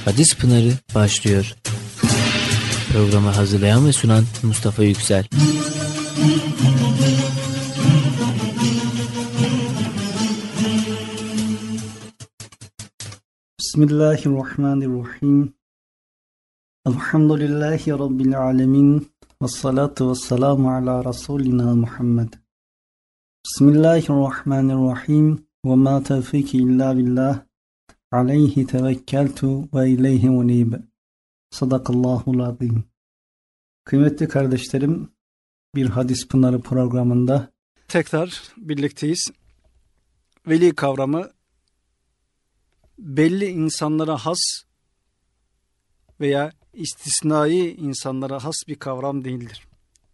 Hadis Pınarı başlıyor. Programı hazırlayan ve sunan Mustafa Yüksel. Bismillahirrahmanirrahim. Elhamdülillahi Rabbil alemin. Vessalatu vesselamu ala Resulina Muhammed. Bismillahirrahmanirrahim. Ve ma tevfiki illa billah. Aleyhi tevekkeltu ve ileyhi unib. Sadakallahul azim. Kıymetli kardeşlerim, bir Hadis Pınarı programında tekrar birlikteyiz. Veli kavramı belli insanlara has veya istisnai insanlara has bir kavram değildir.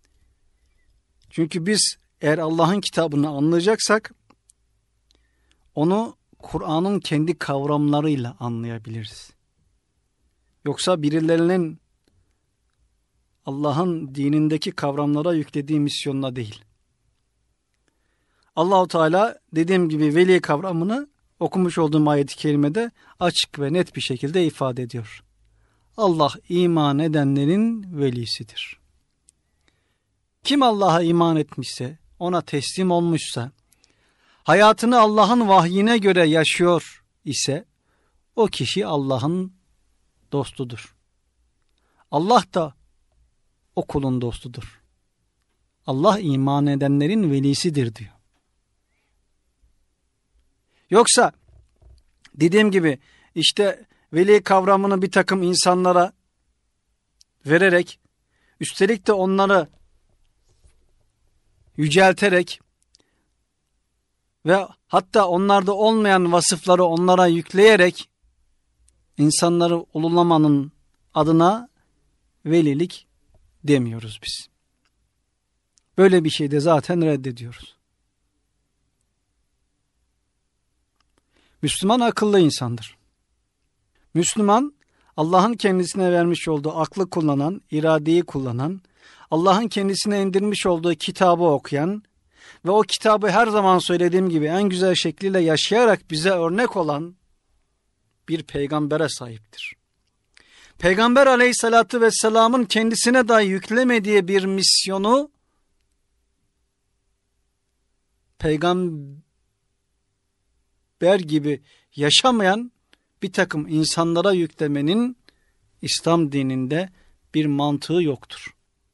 Çünkü biz eğer Allah'ın kitabını anlayacaksak onu Kur'an'ın kendi kavramlarıyla anlayabiliriz. Yoksa birilerinin Allah'ın dinindeki kavramlara yüklediği misyonla değil. Allah-u Teala dediğim gibi veli kavramını okumuş olduğum ayet-i kerimede açık ve net bir şekilde ifade ediyor. Allah iman edenlerin velisidir. Kim Allah'a iman etmişse, ona teslim olmuşsa, hayatını Allah'ın vahyine göre yaşıyor ise o kişi Allah'ın dostudur. Allah da o kulun dostudur. Allah iman edenlerin velisidir diyor. Yoksa dediğim gibi işte veli kavramını bir takım insanlara vererek, üstelik de onları yücelterek ve hatta onlarda olmayan vasıfları onlara yükleyerek insanları ululamanın adına velilik demiyoruz biz. Böyle bir şey de zaten reddediyoruz. Müslüman akıllı insandır. Müslüman Allah'ın kendisine vermiş olduğu aklı kullanan, iradeyi kullanan, Allah'ın kendisine indirmiş olduğu kitabı okuyan ve o kitabı her zaman söylediğim gibi en güzel şekliyle yaşayarak bize örnek olan bir peygambere sahiptir. Peygamber aleyhissalatü vesselamın kendisine dahi yüklemediği bir misyonu peygamber gibi yaşamayan bir takım insanlara yüklemenin İslam dininde bir mantığı yoktur.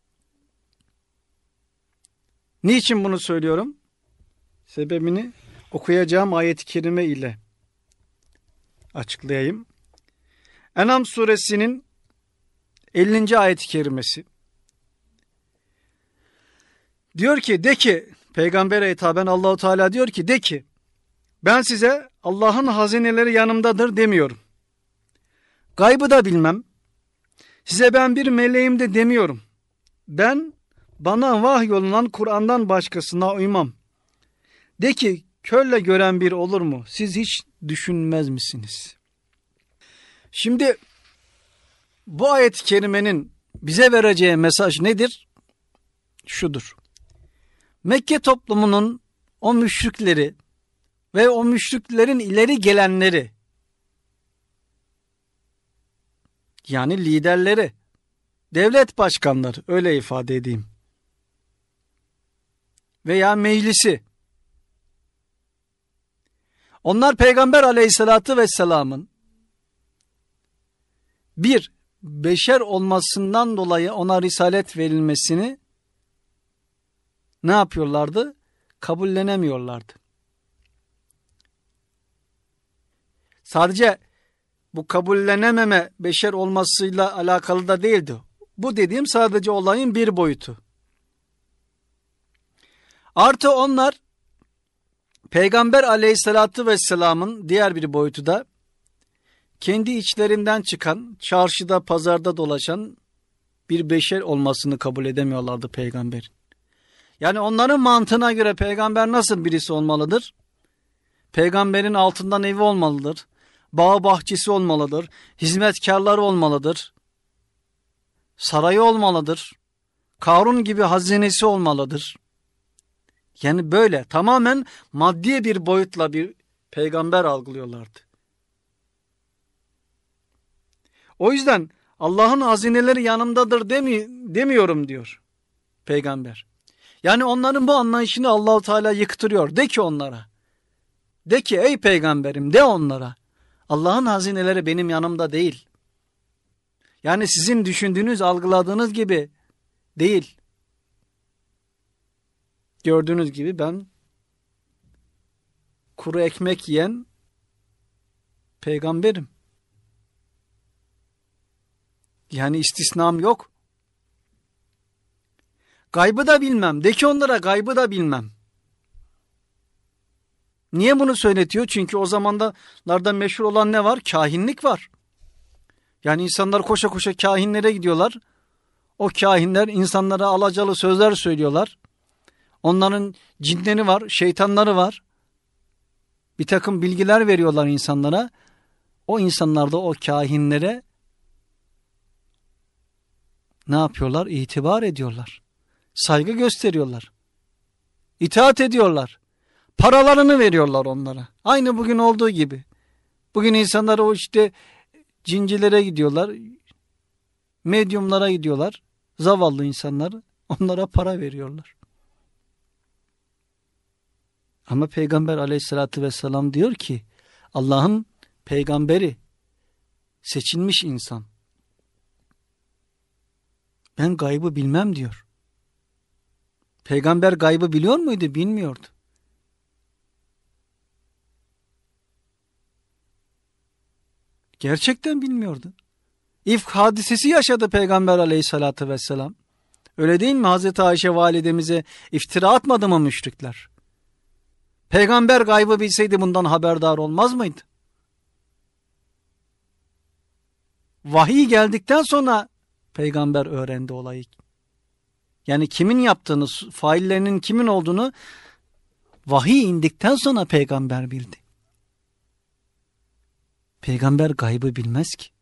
Niçin bunu söylüyorum? Sebebini okuyacağım ayet-i kerime ile açıklayayım. En'am suresinin 50. ayet-i kerimesi. Diyor ki, de ki, peygambere hitaben Allah-u Teala diyor ki, de ki, ben size Allah'ın hazineleri yanımdadır demiyorum. Gaybı da bilmem. Size ben bir meleğim de demiyorum. Ben bana vahyolunan Kur'an'dan başkasına uymam. De ki, körle gören bir olur mu? Siz hiç düşünmez misiniz? Şimdi bu ayet-i kerimenin bize vereceği mesaj nedir? Şudur. Mekke toplumunun o müşrikleri ve o müşriklerin ileri gelenleri, yani liderleri, devlet başkanları, öyle ifade edeyim, veya meclisi, onlar Peygamber aleyhissalatü vesselamın bir beşer olmasından dolayı ona risalet verilmesini ne yapıyorlardı? Kabullenemiyorlardı. Sadece bu kabullenememe beşer olmasıyla alakalı da değildi. Bu dediğim sadece olayın bir boyutu. Artı onlar Peygamber aleyhissalatü vesselamın diğer bir boyutu da kendi içlerinden çıkan, çarşıda pazarda dolaşan bir beşer olmasını kabul edemiyorlardı peygamberin. Yani onların mantığına göre peygamber nasıl birisi olmalıdır? Peygamberin altından evi olmalıdır. Bağ bahçesi olmalıdır. Hizmetkarları olmalıdır. Sarayı olmalıdır. Karun gibi hazinesi olmalıdır. Yani böyle tamamen maddi bir boyutla bir peygamber algılıyorlardı. O yüzden Allah'ın hazineleri yanımdadır demiyorum diyor peygamber. Yani onların bu anlayışını Allah-u Teala yıktırıyor. De ki onlara. De ki ey peygamberim, de onlara. Allah'ın hazineleri benim yanımda değil. Yani sizin düşündüğünüz, algıladığınız gibi değil. Gördüğünüz gibi ben kuru ekmek yiyen peygamberim. Yani istisnam yok. Gaybı da bilmem. De ki onlara gaybı da bilmem. Niye bunu söyletiyor? Çünkü o zamanlarda meşhur olan ne var? Kahinlik var. Yani insanlar koşa koşa kahinlere gidiyorlar. O kahinler insanlara alacalı sözler söylüyorlar. Onların cinleri var, şeytanları var. Bir takım bilgiler veriyorlar insanlara. O insanlar da o kahinlere ne yapıyorlar? İtibar ediyorlar. Saygı gösteriyorlar. İtaat ediyorlar. Paralarını veriyorlar onlara. Aynı bugün olduğu gibi. Bugün insanlar o işte cincilere gidiyorlar. Medyumlara gidiyorlar. Zavallı insanlar. Onlara para veriyorlar. Ama Peygamber aleyhissalatü vesselam diyor ki Allah'ın peygamberi, seçilmiş insan. Ben gaybı bilmem diyor. Peygamber gaybı biliyor muydu? Bilmiyordu. Gerçekten bilmiyordu. İfk hadisesi yaşadı Peygamber aleyhissalatü vesselam. Öyle değil mi? Hazreti Ayşe validemize iftira atmadı mı müşrikler? Peygamber gaybı bilseydi bundan haberdar olmaz mıydı? Vahiy geldikten sonra peygamber öğrendi olayı. Yani kimin yaptığını, faillerinin kimin olduğunu vahiy indikten sonra peygamber bildi. Peygamber gaybı bilmez ki.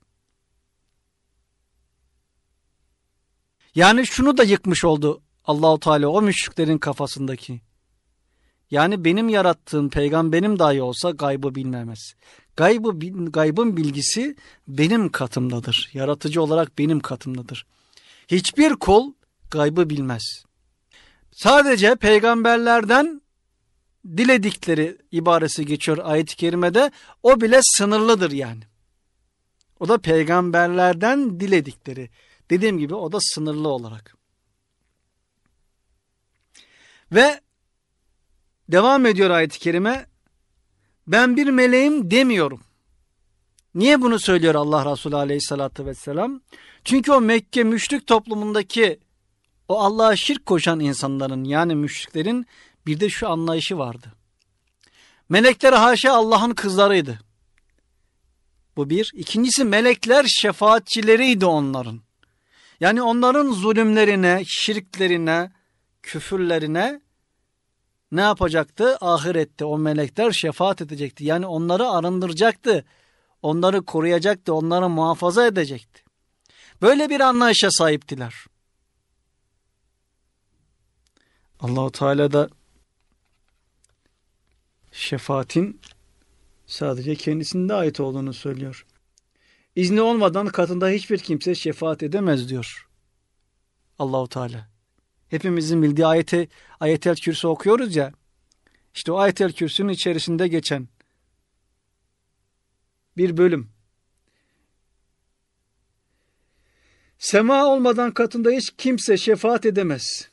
Yani şunu da yıkmış oldu Allah-u Teala o müşriklerin kafasındaki. Yani benim yarattığım peygamberim dahi olsa gaybı bilmemez. Gaybın bilgisi benim katımdadır. Yaratıcı olarak benim katımdadır. Hiçbir kul gaybı bilmez. Sadece peygamberlerden diledikleri ibaresi geçiyor ayet-i kerimede. O bile sınırlıdır yani. O da peygamberlerden diledikleri. Dediğim gibi o da sınırlı olarak. Ve devam ediyor ayet-i kerime. Ben bir meleğim demiyorum. Niye bunu söylüyor Allah Resulü aleyhissalatü vesselam? Çünkü o Mekke müşrik toplumundaki o Allah'a şirk koşan insanların yani müşriklerin bir de şu anlayışı vardı. Melekler haşa Allah'ın kızlarıydı. Bu bir. İkincisi melekler şefaatçileriydi onların. Yani onların zulümlerine, şirklerine, küfürlerine ne yapacaktı? Ahirette o melekler şefaat edecekti. Yani onları arındıracaktı. Onları koruyacaktı. Onları muhafaza edecekti. Böyle bir anlayışa sahiptiler. Allah-u Teala da şefaatin sadece kendisine ait olduğunu söylüyor. İzni olmadan katında hiçbir kimse şefaat edemez diyor Allah-u Teala. Hepimizin bildiği Ayet-el Kürsü okuyoruz ya. İşte o Ayet-el Kürsü'nün içerisinde geçen bir bölüm. Sema olmadan katında hiç kimse şefaat edemez.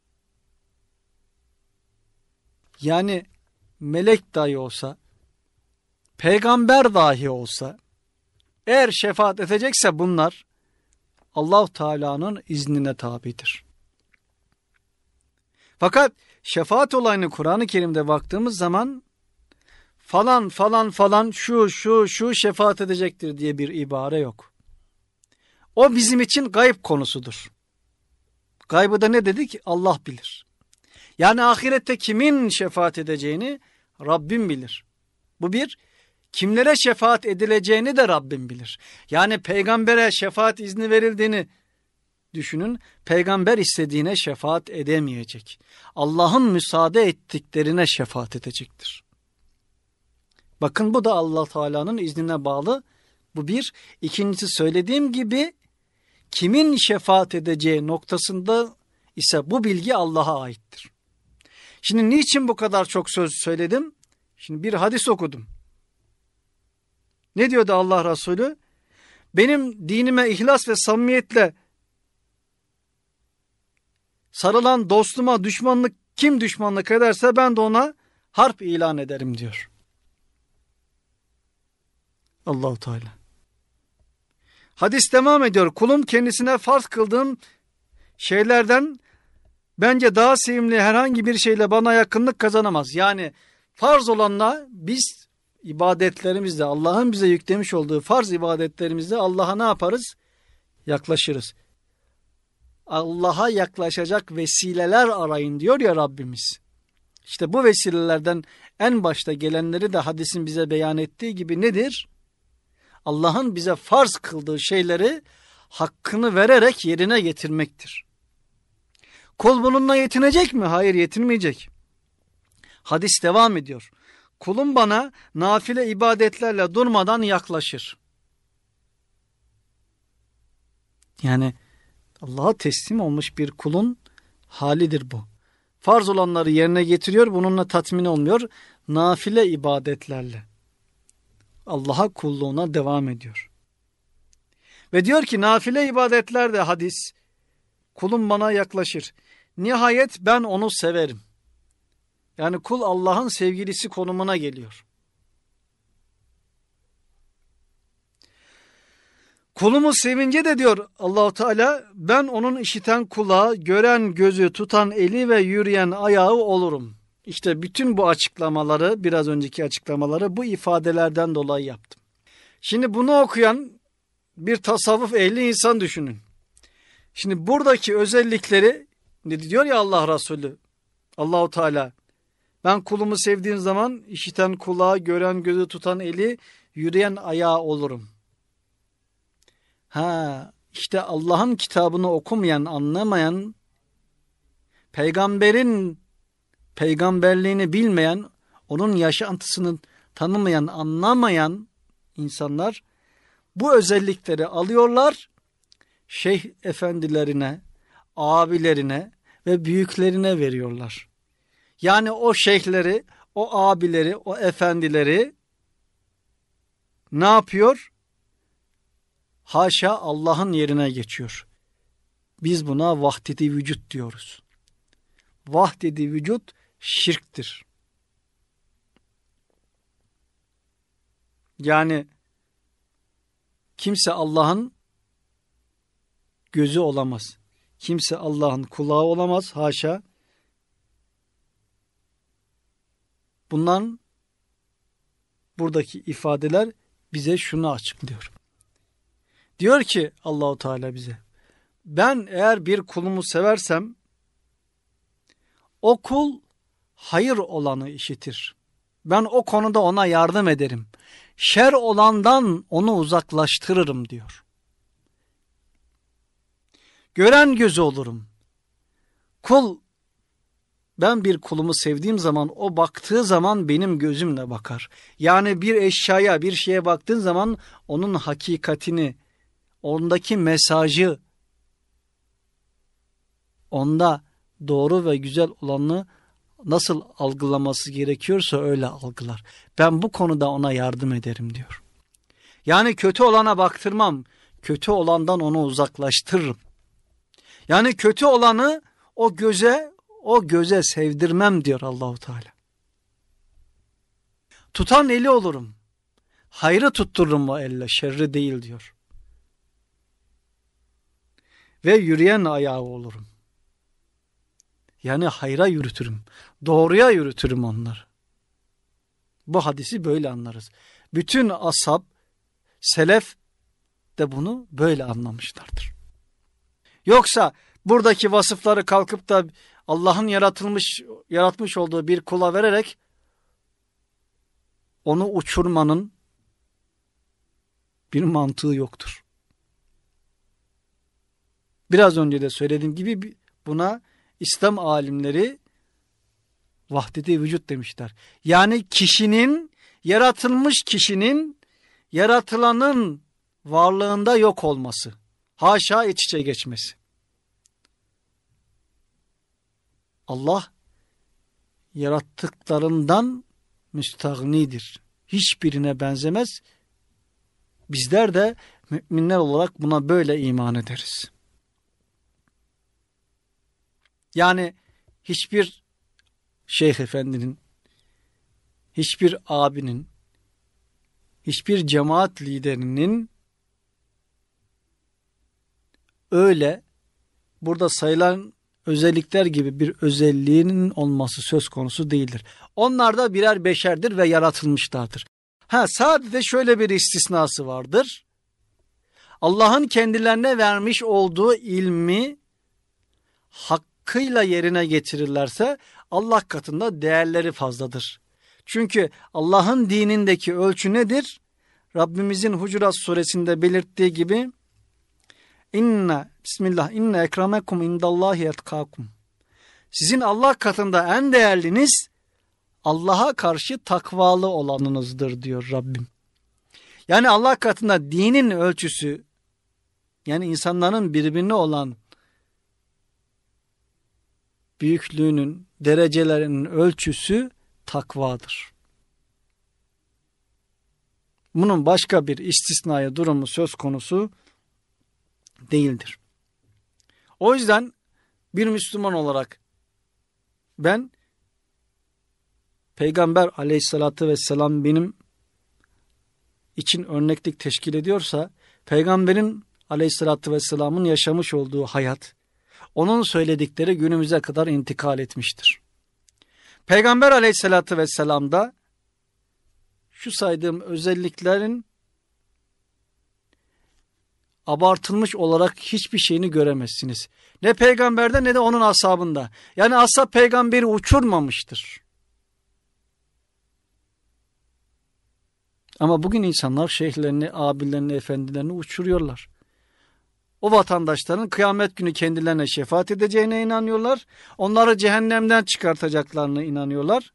Yani melek dahi olsa, peygamber dahi olsa, eğer şefaat edecekse bunlar Allah-u Teala'nın iznine tabidir. Fakat şefaat olayını Kur'an-ı Kerim'de baktığımız zaman falan şu şefaat edecektir diye bir ibare yok. O bizim için gayb konusudur. Gaybı da ne dedik? Allah bilir. Yani ahirette kimin şefaat edeceğini Rabbim bilir. Bu bir. Kimlere şefaat edileceğini de Rabbim bilir. Yani peygambere şefaat izni verildiğini düşünün. Peygamber istediğine şefaat edemeyecek. Allah'ın müsaade ettiklerine şefaat edecektir. Bakın bu da Allah Teala'nın iznine bağlı Bu bir. İkincisi, söylediğim gibi kimin şefaat edeceği noktasında ise bu bilgi Allah'a aittir. Şimdi niçin bu kadar çok söz söyledim? Şimdi bir hadis okudum. Ne diyordu Allah Resulü? Benim dinime ihlas ve samimiyetle sarılan dostuma kim düşmanlık ederse ben de ona harp ilan ederim diyor. Allah-u Teala. Hadis devam ediyor. Kulum kendisine farz kıldığım şeylerden bence daha sevimli herhangi bir şeyle bana yakınlık kazanamaz. Yani farz olanla biz ibadetlerimizde, Allah'ın bize yüklemiş olduğu farz ibadetlerimizde Allah'a ne yaparız? Yaklaşırız. Allah'a yaklaşacak vesileler arayın diyor ya Rabbimiz. İşte bu vesilelerden en başta gelenleri de hadisin bize beyan ettiği gibi nedir? Allah'ın bize farz kıldığı şeyleri hakkını vererek yerine getirmektir. Kul bununla yetinecek mi? Hayır, yetinmeyecek. Hadis devam ediyor. Kulum bana nafile ibadetlerle durmadan yaklaşır. Yani Allah'a teslim olmuş bir kulun halidir bu. Farz olanları yerine getiriyor, bununla tatmin olmuyor. Nafile ibadetlerle Allah'a kulluğuna devam ediyor. Ve diyor ki nafile ibadetlerde hadis, kulum bana yaklaşır. Nihayet ben onu severim. Yani kul Allah'ın sevgilisi konumuna geliyor. Kulumu sevince de diyor Allah-u Teala, ben onun işiten kulağı, gören gözü, tutan eli ve yürüyen ayağı olurum. İşte bütün bu açıklamaları, biraz önceki açıklamaları bu ifadelerden dolayı yaptım. Şimdi bunu okuyan bir tasavvuf ehli insan düşünün. Şimdi buradaki özellikleri ne diyor ya Allah Resulü, Allah-u Teala, ben kulumu sevdiğim zaman işiten kulağı, gören gözü, tutan eli, yürüyen ayağı olurum. İşte Allah'ın kitabını okumayan, anlamayan, peygamberin peygamberliğini bilmeyen, onun yaşantısını tanımayan, anlamayan insanlar bu özellikleri alıyorlar, şeyh efendilerine, abilerine ve büyüklerine veriyorlar. Yani o şeyhleri, o abileri, o efendileri ne yapıyor? Haşa, Allah'ın yerine geçiyor. Biz buna vahdeti vücut diyoruz. Vahdeti vücut şirktir. Yani kimse Allah'ın gözü olamaz. Kimse Allah'ın kulağı olamaz. Haşa. Bundan buradaki ifadeler bize şunu açıklıyor. Diyor ki Allah-u Teala bize, ben eğer bir kulumu seversem o kul hayır olanı işitir. Ben o konuda ona yardım ederim. Şer olandan onu uzaklaştırırım diyor. Gören gözü olurum. Ben bir kulumu sevdiğim zaman o baktığı zaman benim gözümle bakar. Yani bir eşyaya, bir şeye baktığın zaman onun hakikatini, ondaki mesajı, onda doğru ve güzel olanı nasıl algılaması gerekiyorsa öyle algılar. Ben bu konuda ona yardım ederim diyor. Yani kötü olana baktırmam, kötü olandan onu uzaklaştırırım. Yani kötü olanı o göze sevdirmem diyor Allahu Teala. Tutan eli olurum. Hayrı tuttururum o elle, şerri değil diyor. Ve yürüyen ayağı olurum. Yani hayra yürütürüm. Doğruya yürütürüm onları. Bu hadisi böyle anlarız. Bütün ashab, selef de bunu böyle anlamışlardır. Yoksa buradaki vasıfları kalkıp da Allah'ın yaratmış olduğu bir kula vererek onu uçurmanın bir mantığı yoktur. Biraz önce de söylediğim gibi buna İslam alimleri vahdeti vücut demişler. Yani yaratılmış kişinin yaratılanın varlığında yok olması. Haşa iç içe geçmesi. Allah yarattıklarından müstahnidir. Hiçbirine benzemez. Bizler de müminler olarak buna böyle iman ederiz. Yani hiçbir şeyh efendinin, hiçbir abinin, hiçbir cemaat liderinin öyle burada sayılan özellikler gibi bir özelliğinin olması söz konusu değildir. Onlar da birer beşerdir ve yaratılmışlardır. Sadece şöyle bir istisnası vardır. Allah'ın kendilerine vermiş olduğu ilmi hakkıyla yerine getirirlerse Allah katında değerleri fazladır. Çünkü Allah'ın dinindeki ölçü nedir? Rabbimizin Hucurat suresinde belirttiği gibi inne ekremekum indallahi etkakum. Sizin Allah katında en değerliniz Allah'a karşı takvalı olanınızdır diyor Rabbim. Yani Allah katında dinin ölçüsü, yani insanların birbirine olan büyüklüğünün, derecelerinin ölçüsü takvadır. Bunun başka bir istisnai durumu söz konusu değildir. O yüzden bir Müslüman olarak ben Peygamber aleyhissalatü vesselam benim için örneklik teşkil ediyorsa, Peygamberin aleyhissalatü vesselamın yaşamış olduğu hayat, onun söyledikleri günümüze kadar intikal etmiştir. Peygamber aleyhissalatü vesselamda şu saydığım özelliklerin abartılmış olarak hiçbir şeyini göremezsiniz. Ne peygamberde ne de onun ashabında. Yani ashab peygamberi uçurmamıştır. Ama bugün insanlar şeyhlerini, abilerini, efendilerini uçuruyorlar. O vatandaşların kıyamet günü kendilerine şefaat edeceğine inanıyorlar. Onları cehennemden çıkartacaklarına inanıyorlar.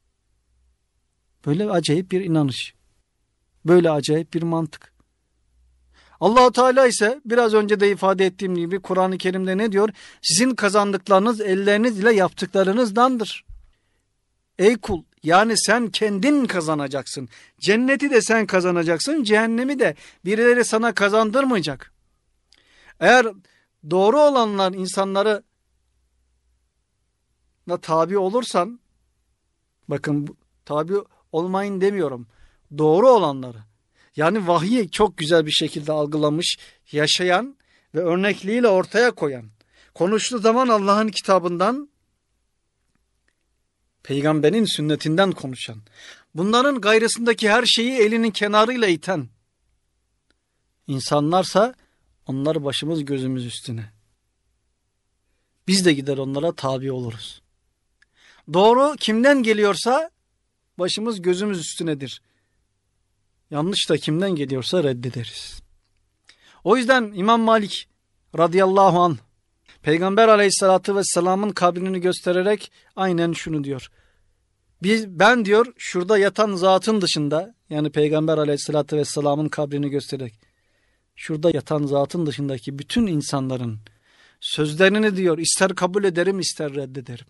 Böyle acayip bir inanış. Böyle acayip bir mantık. Allah-u Teala ise biraz önce de ifade ettiğim gibi Kur'an-ı Kerim'de ne diyor? Sizin kazandıklarınız elleriniz ile yaptıklarınızdandır. Ey kul, yani sen kendin kazanacaksın. Cenneti de sen kazanacaksın, cehennemi de birileri sana kazandırmayacak. Eğer doğru olanlar insanlara tabi olursan, bakın tabi olmayın demiyorum, doğru olanları, yani vahyi çok güzel bir şekilde algılamış, yaşayan ve örnekliğiyle ortaya koyan, konuştuğu zaman Allah'ın kitabından, peygamberin sünnetinden konuşan, bunların gayrısındaki her şeyi elinin kenarıyla iten insanlarsa onlar başımız gözümüz üstüne. Biz de gider onlara tabi oluruz. Doğru kimden geliyorsa başımız gözümüz üstünedir. Yanlış da kimden geliyorsa reddederiz. O yüzden İmam Malik radıyallahu anh Peygamber aleyhissalatü vesselamın kabrini göstererek aynen şunu diyor. Ben diyor şurada yatan zatın dışında, yani Peygamber aleyhissalatü vesselamın kabrini göstererek, şurada yatan zatın dışındaki bütün insanların sözlerini diyor ister kabul ederim ister reddederim.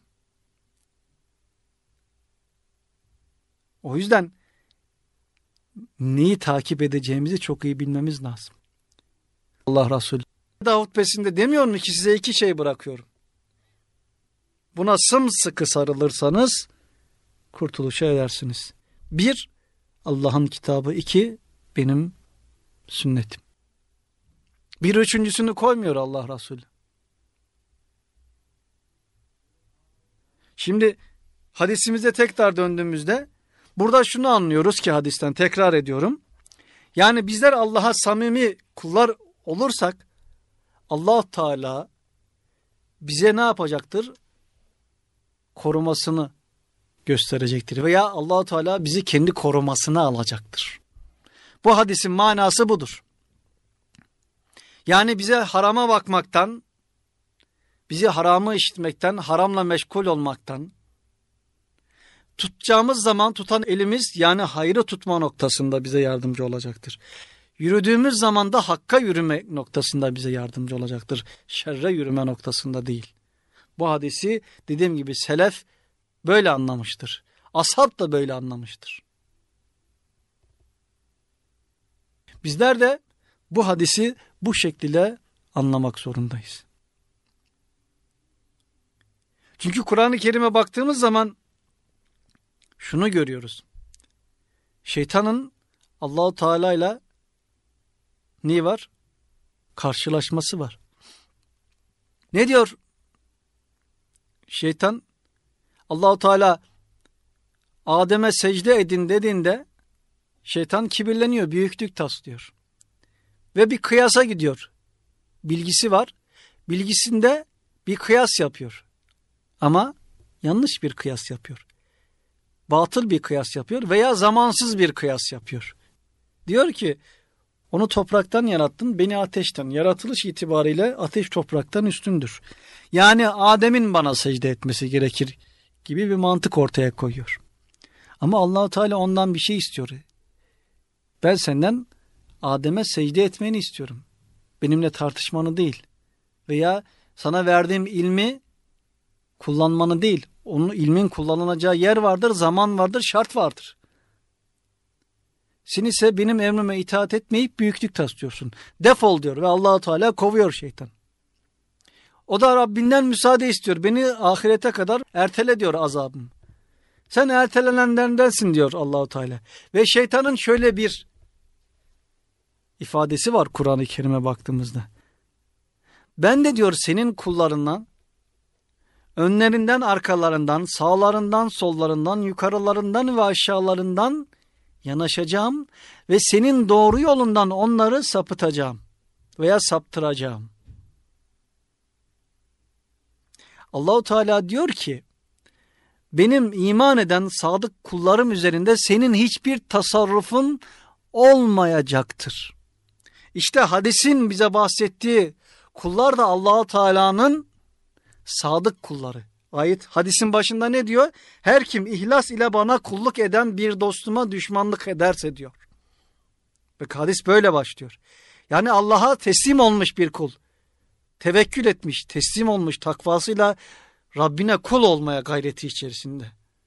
O yüzden neyi takip edeceğimizi çok iyi bilmemiz lazım. Allah Resulü Davut hutbesinde demiyor mu ki size iki şey bırakıyorum. Buna sımsıkı sarılırsanız kurtuluşa erersiniz. Bir, Allah'ın kitabı. İki, benim sünnetim. Bir üçüncüsünü koymuyor Allah Resulü. Şimdi hadisimize tekrar döndüğümüzde burada şunu anlıyoruz ki hadisten, tekrar ediyorum. Yani bizler Allah'a samimi kullar olursak Allah Teala bize ne yapacaktır? Korumasını gösterecektir veya Allah Teala bizi kendi korumasına alacaktır. Bu hadisin manası budur. Yani bize harama bakmaktan, bizi haramı işitmekten, haramla meşgul olmaktan, Tutacağımız zaman tutan elimiz yani hayrı tutma noktasında bize yardımcı olacaktır. Yürüdüğümüz zaman da hakka yürüme noktasında bize yardımcı olacaktır. Şerre yürüme noktasında değil. Bu hadisi dediğim gibi selef böyle anlamıştır. Ashab da böyle anlamıştır. Bizler de bu hadisi bu şekilde anlamak zorundayız. Çünkü Kur'an-ı Kerim'e baktığımız zaman şunu görüyoruz. Şeytanın Allah-u Teala ile ne var? Karşılaşması var. Ne diyor? Şeytan Allah-u Teala Adem'e secde edin dediğinde şeytan kibirleniyor, büyüklük taslıyor. Ve bir kıyasa gidiyor. Bilgisi var. Bilgisinde bir kıyas yapıyor. Ama yanlış bir kıyas yapıyor. Batıl bir kıyas yapıyor veya zamansız bir kıyas yapıyor. Diyor ki onu topraktan yarattın, beni ateşten. Yaratılış itibariyle ateş topraktan üstündür. Yani Adem'in bana secde etmesi gerekir gibi bir mantık ortaya koyuyor. Ama Allah-u Teala ondan bir şey istiyor. Ben senden Adem'e secde etmeni istiyorum. Benimle tartışmanı değil. Veya sana verdiğim ilmi kullanmanı değil. Onun ilmin kullanılacağı yer vardır, zaman vardır, şart vardır. Sen ise benim emrime itaat etmeyip büyüklük taslıyorsun. Defol diyor ve Allah-u Teala kovuyor şeytan. O da Rabbinden müsaade istiyor. Beni ahirete kadar ertele diyor azabım. Sen ertelenenlerdensin diyor Allah-u Teala. Ve şeytanın şöyle bir ifadesi var Kur'an-ı Kerim'e baktığımızda. Ben de diyor senin kullarından, önlerinden, arkalarından, sağlarından, sollarından, yukarılarından ve aşağılarından yanaşacağım ve senin doğru yolundan onları sapıtacağım veya saptıracağım. Allah-u Teala diyor ki, benim iman eden sadık kullarım üzerinde senin hiçbir tasarrufun olmayacaktır. İşte hadisin bize bahsettiği kullar da Allah-u Teala'nın sadık kulları. Hadisin başında ne diyor? Her kim ihlas ile bana kulluk eden bir dostuma düşmanlık ederse diyor. Bak hadis böyle başlıyor. Yani Allah'a teslim olmuş bir kul. Tevekkül etmiş, teslim olmuş, takvasıyla Rabbine kul olmaya gayreti içerisinde.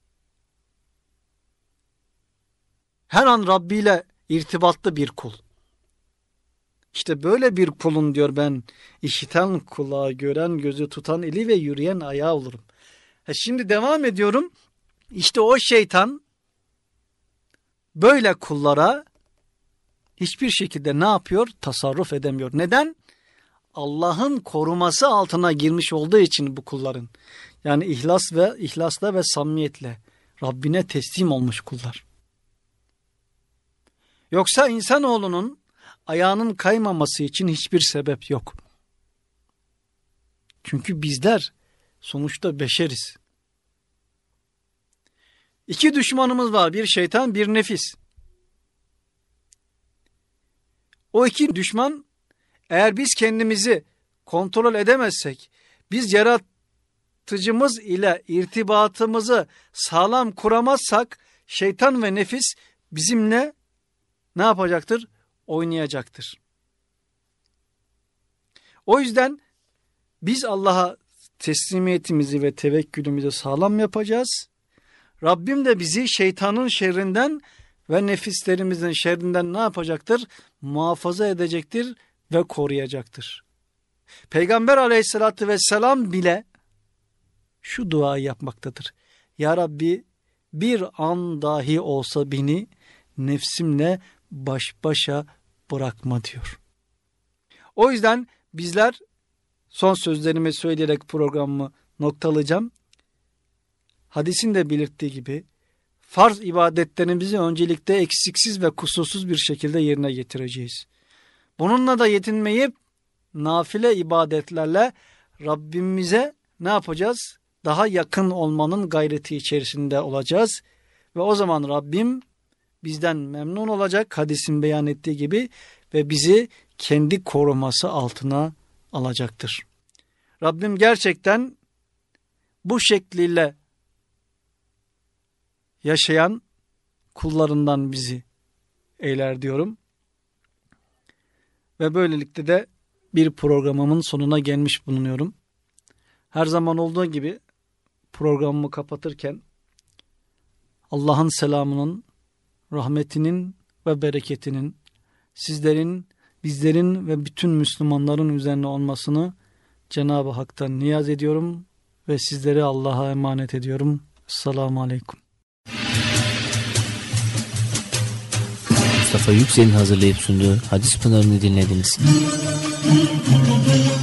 Her an Rabbi ile irtibatlı bir kul. İşte böyle bir kulun diyor ben işiten kulağı, gören gözü, tutan eli ve yürüyen ayağı olurum. Şimdi devam ediyorum. İşte o şeytan böyle kullara hiçbir şekilde ne yapıyor? Tasarruf edemiyor. Neden? Allah'ın koruması altına girmiş olduğu için bu kulların. Yani ihlasla ve samimiyetle Rabbine teslim olmuş kullar. Yoksa insanoğlunun ayağının kaymaması için hiçbir sebep yok. Çünkü bizler sonuçta beşeriz. İki düşmanımız var. Bir şeytan, bir nefis. O iki düşman eğer biz kendimizi kontrol edemezsek, biz yaratıcımız ile irtibatımızı sağlam kuramazsak şeytan ve nefis bizimle ne yapacaktır? Oynayacaktır. O yüzden biz Allah'a teslimiyetimizi ve tevekkülümüzü sağlam yapacağız. Rabbim de bizi şeytanın şerrinden ve nefislerimizin şerrinden ne yapacaktır? Muhafaza edecektir ve koruyacaktır. Peygamber aleyhissalatü vesselam bile şu duayı yapmaktadır. Ya Rabbi bir an dahi olsa beni nefsimle baş başa bırakma diyor. O yüzden bizler son sözlerimi söyleyerek programımı noktalayacağım. Hadisin de belirttiği gibi farz ibadetlerimizi öncelikle eksiksiz ve kusursuz bir şekilde yerine getireceğiz. Bununla da yetinmeyip nafile ibadetlerle Rabbimize ne yapacağız? Daha yakın olmanın gayreti içerisinde olacağız. Ve o zaman Rabbim bizden memnun olacak hadisin beyan ettiği gibi ve bizi kendi koruması altına alacaktır. Rabbim gerçekten bu şekliyle yaşayan kullarından bizi eyler diyorum. Ve böylelikle de bir programımın sonuna gelmiş bulunuyorum. Her zaman olduğu gibi programımı kapatırken Allah'ın selamının, rahmetinin ve bereketinin sizlerin, bizlerin ve bütün Müslümanların üzerine olmasını Cenab-ı Hak'tan niyaz ediyorum ve sizleri Allah'a emanet ediyorum. Esselamu Aleyküm. Mustafa Yüksel'in hazırlayıp sunduğu Hadis Pınarı'nı dinlediniz.